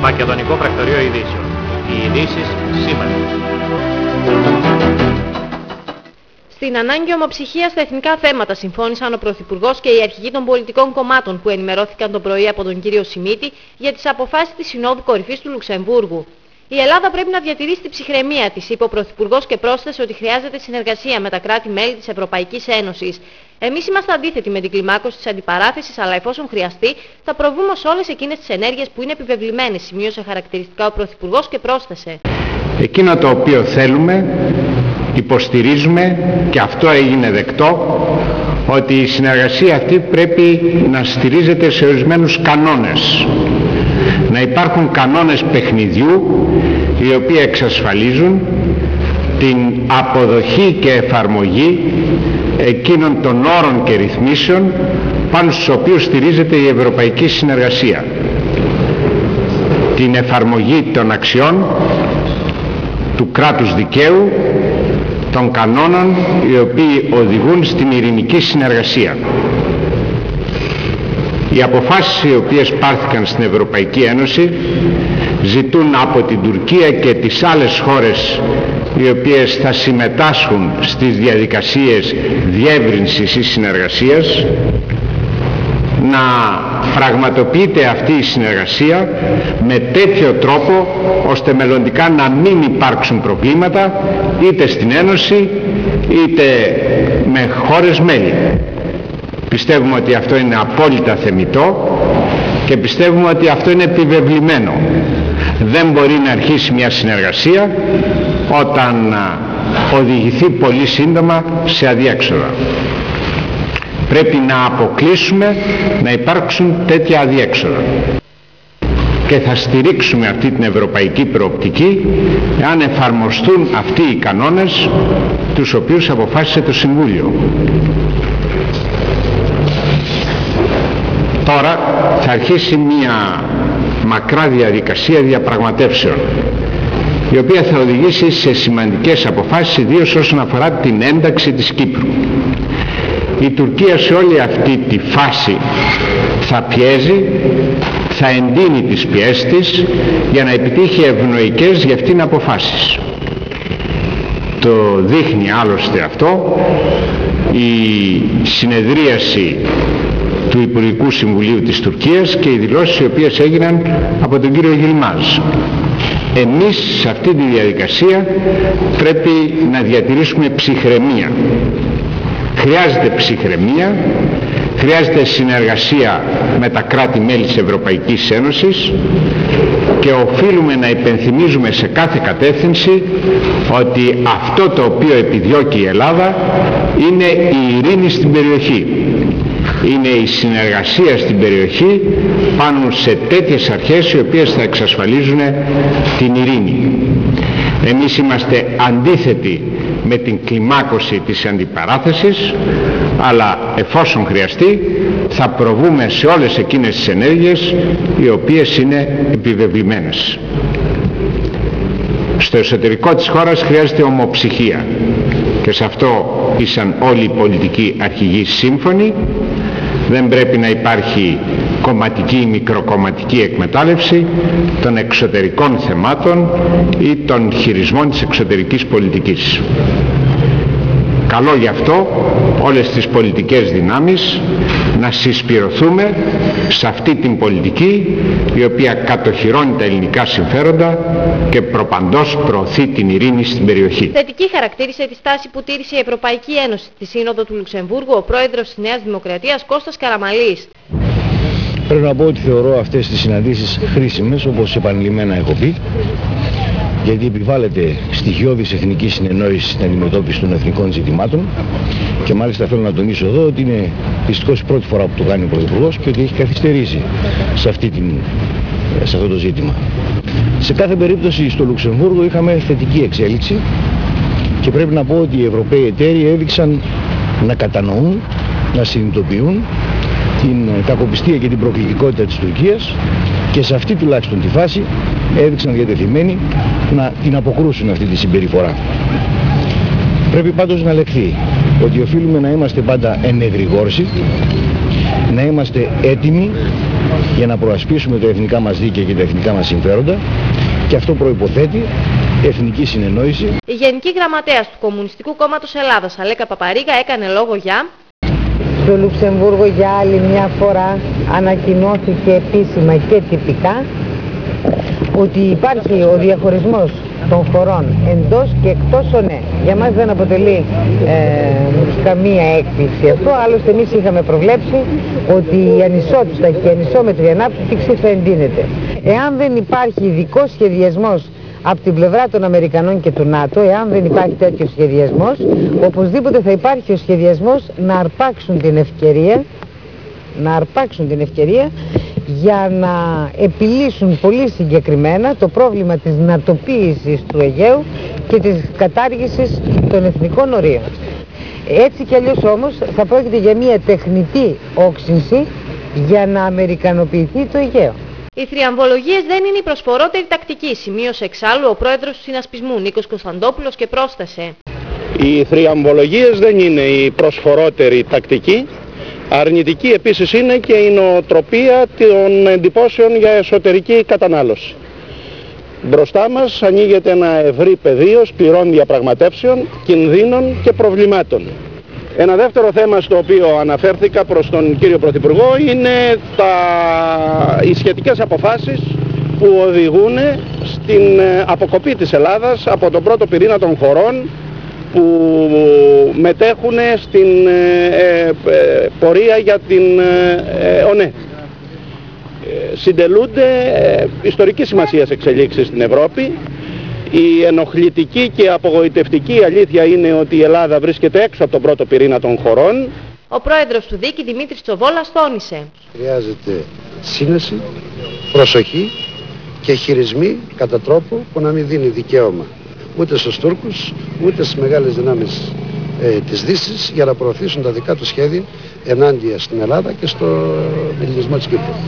Μακεδονικό Πρακτορείο Ειδήσεων. Οι ειδήσεις σήμερα. Στην ανάγκη ομοψυχίας στα εθνικά θέματα συμφώνησαν ο Πρωθυπουργός και οι αρχηγοί των πολιτικών κομμάτων που ενημερώθηκαν το πρωί από τον κύριο Σιμίτη για τις αποφάσεις της Συνόδου Κορυφής του Λουξεμβούργου. Η Ελλάδα πρέπει να διατηρήσει την ψυχραιμία της, είπε ο Πρωθυπουργός και πρόσθεσε ότι χρειάζεται συνεργασία με τα κράτη-μέλη της Ευρωπαϊκής Ένωσης. Εμείς είμαστε αντίθετοι με την κλιμάκωση της αντιπαράθεσης, αλλά εφόσον χρειαστεί, θα προβούμε σε όλες εκείνες τις ενέργειες που είναι επιβεβλημένες, σημείωσε χαρακτηριστικά ο Πρωθυπουργός και πρόσθεσε. Εκείνο το οποίο θέλουμε, υποστηρίζουμε και αυτό έγινε δεκτό, ότι η συνεργασία αυτή πρέπει να στηρίζεται σε ορισμένους κανόνες. Να υπάρχουν κανόνες παιχνιδιού οι οποίοι εξασφαλίζουν την αποδοχή και εφαρμογή εκείνων των όρων και ρυθμίσεων πάνω στους οποίους στηρίζεται η ευρωπαϊκή συνεργασία. Την εφαρμογή των αξιών του κράτους δικαίου, των κανόνων οι οποίοι οδηγούν στην ειρηνική συνεργασία. Οι αποφάσεις οι οποίες πάρθηκαν στην Ευρωπαϊκή Ένωση ζητούν από την Τουρκία και τις άλλες χώρες οι οποίες θα συμμετάσχουν στις διαδικασίες διεύρυνσης ή συνεργασίας να πραγματοποιείται αυτή η συνεργασία με τέτοιο τρόπο ώστε μελλοντικά να μην υπάρξουν προβλήματα είτε στην Ένωση είτε με χώρες μέλη. Πιστεύουμε ότι αυτό είναι απόλυτα θεμιτό και πιστεύουμε ότι αυτό είναι επιβεβλημένο. Δεν μπορεί να αρχίσει μια συνεργασία όταν οδηγηθεί πολύ σύντομα σε αδιέξοδα. Πρέπει να αποκλείσουμε να υπάρξουν τέτοια αδιέξοδα. Και θα στηρίξουμε αυτή την ευρωπαϊκή προοπτική εάν εφαρμοστούν αυτοί οι κανόνες τους οποίους αποφάσισε το Συμβούλιο. Τώρα θα αρχίσει μια μακρά διαδικασία διαπραγματεύσεων η οποία θα οδηγήσει σε σημαντικές αποφάσεις, ιδίως όσον αφορά την ένταξη της Κύπρου. Η Τουρκία σε όλη αυτή τη φάση θα πιέζει, θα εντείνει τις πιέσεις της για να επιτύχει ευνοϊκές για αυτήν αποφάσεις. Το δείχνει άλλωστε αυτό η συνεδρίαση του Υπουργικού Συμβουλίου της Τουρκίας και οι δηλώσεις οι οποίες έγιναν από τον κύριο Γιλμάζ. Εμείς σε αυτή τη διαδικασία πρέπει να διατηρήσουμε ψυχραιμία. Χρειάζεται ψυχραιμία, χρειάζεται συνεργασία με τα κράτη-μέλη της Ευρωπαϊκής Ένωσης και οφείλουμε να υπενθυμίζουμε σε κάθε κατεύθυνση ότι αυτό το οποίο επιδιώκει η Ελλάδα είναι η ειρήνη στην περιοχή. Είναι η συνεργασία στην περιοχή πάνω σε τέτοιες αρχές οι οποίες θα εξασφαλίζουν την ειρήνη. Εμείς είμαστε αντίθετοι με την κλιμάκωση της αντιπαράθεσης, αλλά εφόσον χρειαστεί θα προβούμε σε όλες εκείνες τις ενέργειες οι οποίες είναι επιβεβλημένες. Στο εσωτερικό της χώρας χρειάζεται ομοψυχία και σε αυτό ήσαν όλοι οι πολιτικοί αρχηγοί σύμφωνοι. Δεν πρέπει να υπάρχει κομματική ή μικροκομματική εκμετάλλευση των εξωτερικών θεμάτων ή των χειρισμών της εξωτερικής πολιτικής. Καλό γι' αυτό όλες τις πολιτικές δυνάμεις να συσπηρωθούμε σε αυτή την πολιτική η οποία κατοχυρώνει τα ελληνικά συμφέροντα και προπαντός προωθεί την ειρήνη στην περιοχή. Θετική χαρακτήρισε τη στάση που τήρησε η Ευρωπαϊκή Ένωση στη Σύνοδο του Λουξεμβούργου ο πρόεδρος της Νέας Δημοκρατίας Κώστας Καραμανλής. Πρέπει να πω ότι θεωρώ αυτές τις συναντήσεις χρήσιμες, όπως επανειλημμένα έχω πει, γιατί επιβάλλεται στοιχειώδης εθνική συνεννόηση στην αντιμετώπιση των εθνικών ζητημάτων και μάλιστα θέλω να τονίσω εδώ ότι είναι δυστυχώς η πρώτη φορά που το κάνει ο Πρωθυπουργός και ότι έχει καθυστερήσει σε αυτό το ζήτημα. Σε κάθε περίπτωση στο Λουξεμβούργο είχαμε θετική εξέλιξη και πρέπει να πω ότι οι Ευρωπαίοι εταίροι έδειξαν να κατανοούν, να συνειδητοποιούν την κακοπιστία και την προκλητικότητα της Τουρκίας και σε αυτή τουλάχιστον τη φάση έδειξαν διατεθειμένοι να την αποκρούσουν αυτή τη συμπεριφορά. Πρέπει πάντως να λεχθεί ότι οφείλουμε να είμαστε πάντα ενεγρηγόρσοι, να είμαστε έτοιμοι για να προασπίσουμε τα εθνικά μας δίκαια και τα εθνικά μας συμφέροντα, και αυτό προϋποθέτει εθνική συνεννόηση. Η Γενική Γραμματέας του Κομμουνιστικού Κόμματος Ελλάδας, Αλέκα Παπαρίγα, έκανε λόγο για... Στο Λουξεμβούργο για άλλη μια φορά ανακοινώθηκε επίσημα και τυπικά ότι υπάρχει ο διαχωρισμός των χωρών εντός και εκτός ΟΝΕ. Για μας δεν αποτελεί καμία έκπληξη αυτό, άλλωστε εμείς είχαμε προβλέψει ότι η ανισότητα και η ανισόμετρη ανάπτυξη θα εντείνεται. Εάν δεν υπάρχει ειδικός σχεδιασμός από την πλευρά των Αμερικανών και του ΝΑΤΟ, εάν δεν υπάρχει τέτοιος σχεδιασμός, οπωσδήποτε θα υπάρχει ο σχεδιασμός να αρπάξουν την ευκαιρία για να επιλύσουν πολύ συγκεκριμένα το πρόβλημα της νατοποίησης του Αιγαίου και της κατάργησης των εθνικών ορίων. Έτσι κι αλλιώς όμως θα πρόκειται για μια τεχνητή όξυνση για να αμερικανοποιηθεί το Αιγαίο. Οι θριαμβολογίες δεν είναι η προσφορότερη τακτική, σημείωσε εξάλλου ο πρόεδρος του συνασπισμού Νίκος Κωνσταντόπουλος και πρόσθεσε. Οι θριαμβολογίες δεν είναι η προσφορότερη τακτική. Αρνητική επίσης είναι και η νοοτροπία των εντυπώσεων για εσωτερική κατανάλωση. Μπροστά μας ανοίγεται ένα ευρύ πεδίο σκληρών διαπραγματεύσεων, κινδύνων και προβλημάτων. Ένα δεύτερο θέμα στο οποίο αναφέρθηκα προς τον κύριο Πρωθυπουργό είναι οι σχετικές αποφάσεις που οδηγούν στην αποκοπή της Ελλάδας από τον πρώτο πυρήνα των χωρών που μετέχουν στην πορεία για την ΟΝΕ. Συντελούνται ιστορικής σημασίας εξελίξεις στην Ευρώπη. Η ενοχλητική και απογοητευτική αλήθεια είναι ότι η Ελλάδα βρίσκεται έξω από τον πρώτο πυρήνα των χωρών. Ο πρόεδρος του ΔΙΚ, Δημήτρης Τσοβόλας, τόνισε. Χρειάζεται σύνεση, προσοχή και χειρισμοί κατά τρόπο που να μην δίνει δικαίωμα ούτε στους Τούρκους ούτε στις μεγάλες δυνάμεις της Δύσης για να προωθήσουν τα δικά τους σχέδια ενάντια στην Ελλάδα και στο ελληνισμό της Κύπρου.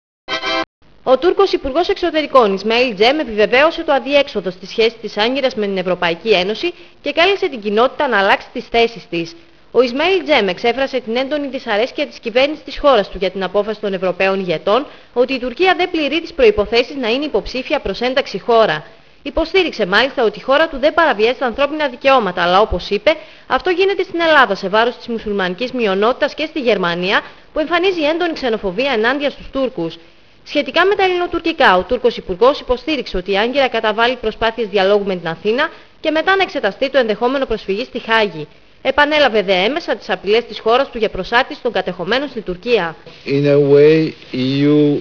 Ο Τούρκος Υπουργός Εξωτερικών Ισμαήλ Cem επιβεβαίωσε το αδιέξοδο στη σχέση της Άγκυρας με την Ευρωπαϊκή Ένωση και κάλεσε την κοινότητα να αλλάξει τις θέσεις της. Ο Ισμαήλ Cem εξέφρασε την έντονη δυσαρέσκεια της κυβέρνησης της χώρας του για την απόφαση των Ευρωπαίων ηγετών ότι η Τουρκία δεν πληρεί τις προϋποθέσεις να είναι υποψήφια προς ένταξη χώρα. Υποστήριξε μάλιστα ότι η χώρα του δεν παραβιάζει τα ανθρώπινα δικαιώματα, αλλά όπως είπε, αυτό γίνεται στην Ελλάδα σε βάρος της μουσουλμανικής μειονότητας και στη Γερμανία, που εμφανίζει έντονη ξενοφοβία ενάντια στους Τούρκους. Σχετικά με τα ελληνοτουρκικά, ο Τούρκος Υπουργός υποστήριξε ότι η Άγκυρα καταβάλει προσπάθειες διαλόγου με την Αθήνα και μετά να εξεταστεί το ενδεχόμενο προσφυγής στη Χάγη. Επανέλαβε δε έμεσα τις απειλές της χώρας του για προσάρτηση των κατεχομένων στην Τουρκία. In a way, EU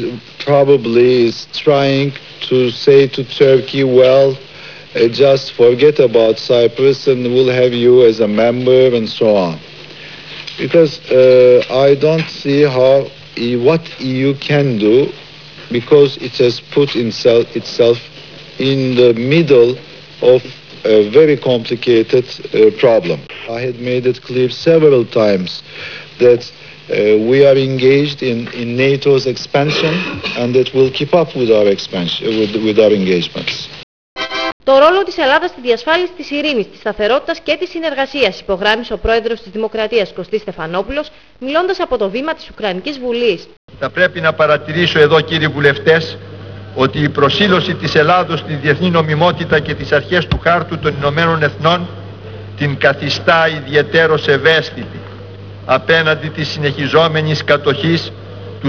probably is trying to say to Turkey, well, just forget about Cyprus and we'll have you as a member and so on. Because I don't see what EU can do, because it has put itself in the middle of a very complicated problem. I had made it clear several times that we are engaged in NATO's expansion and that we'll keep up with our expansion, with our engagements. Το ρόλο της Ελλάδας στη διασφάλιση της ειρήνης, της σταθερότητας και της συνεργασίας υπογράμμισε ο πρόεδρος της Δημοκρατίας Κωστής Στεφανόπουλος, μιλώντας από το βήμα της Ουκρανικής Βουλής. Θα πρέπει να παρατηρήσω εδώ, κύριοι βουλευτές, ότι η προσήλωση της Ελλάδος στη διεθνή νομιμότητα και τις αρχές του Χάρτου των Ηνωμένων Εθνών την καθιστά ιδιαιτέρως ευαίσθητη απέναντι της συνεχιζόμενης κατοχής του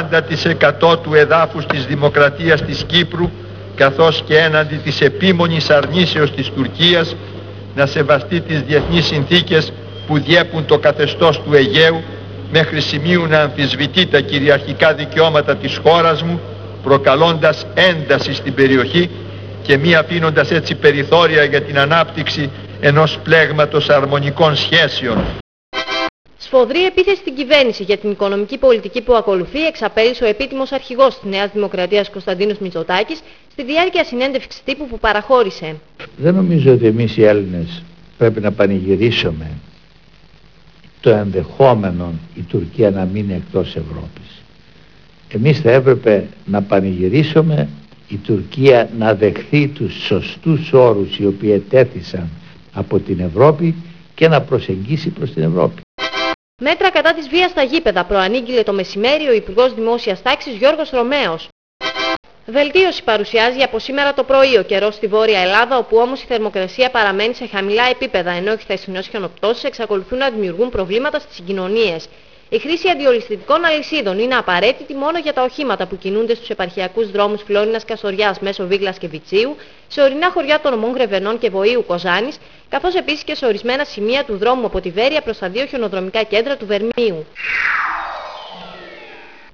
40% του εδάφους της Δημοκρατίας της Κύπρου, καθώς και έναντι της επίμονης αρνήσεως της Τουρκίας να σεβαστεί τις διεθνείς συνθήκες που διέπουν το καθεστώς του Αιγαίου, μέχρι σημείου να αμφισβητεί τα κυριαρχικά δικαιώματα της χώρας μου, προκαλώντας ένταση στην περιοχή και μη αφήνοντας έτσι περιθώρια για την ανάπτυξη ενός πλέγματος αρμονικών σχέσεων. Σφοδρή επίθεση στην κυβέρνηση για την οικονομική πολιτική που ακολουθεί εξαπέλυσε ο επίτιμος αρχηγός της Νέας Δημοκρατίας Κωνσταντίνος Μητσοτάκης στη διάρκεια συνέντευξης τύπου που παραχώρησε. Δεν νομίζω ότι εμείς οι Έλληνες πρέπει να πανηγυρίσουμε το ενδεχόμενο η Τουρκία να μείνει εκτός Ευρώπης. Εμείς θα έπρεπε να πανηγυρίσουμε η Τουρκία να δεχθεί τους σωστούς όρους οι οποίοι ετέθησαν από την Ευρώπη και να προσεγγίσει προς την Ευρώπη. Μέτρα κατά της βίας στα γήπεδα προανήγγειλε το μεσημέρι ο Υπουργός Δημόσιας Τάξης Γιώργος Ρωμαίος. Βελτίωση παρουσιάζει από σήμερα το πρωί ο καιρός στη Βόρεια Ελλάδα, όπου όμως η θερμοκρασία παραμένει σε χαμηλά επίπεδα, ενώ οι χθεσινές χιονοπτώσεις εξακολουθούν να δημιουργούν προβλήματα στις συγκοινωνίες. Η χρήση αντιολισθητικών αλυσίδων είναι απαραίτητη μόνο για τα οχήματα που κινούνται στους επαρχιακούς δρόμους Φλόρινας Καστοριάς μέσω Βίγλας και Βιτσίου, σε ορεινά χωριά των νομών Γρεβενών και Βοήου Κοζάνης, καθώς επίσης και σε ορισμένα σημεία του δρόμου από τη Βέρεια προς τα δύο χιονοδρομικά κέντρα του Βερμίου.